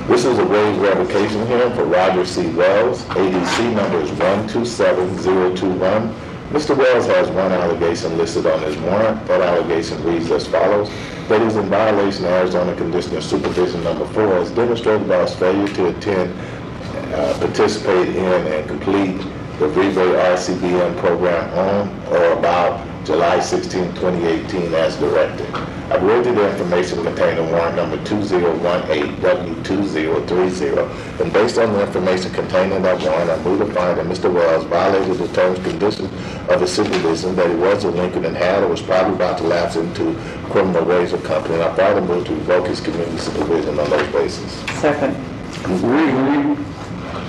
This is a wage revocation hearing for Roger C. Wells. ADC number is 127021. Mr. Wells has one allegation listed on his warrant. That allegation reads as follows: that he's in violation of Arizona Conditional Supervision number 4 as demonstrated by his failure to attend, participate in, and complete the Rebate RCBM program on or about July 16, 2018 as directed. I've read you the information contained in warrant number 2018W2030, and based on the information contained in that warrant, I move to find that Mr. Wells violated the terms and conditions of his supervision, that he was delinquent and had or was probably about to lapse into criminal ways of company, and I further move to revoke his community supervision on those bases. Second.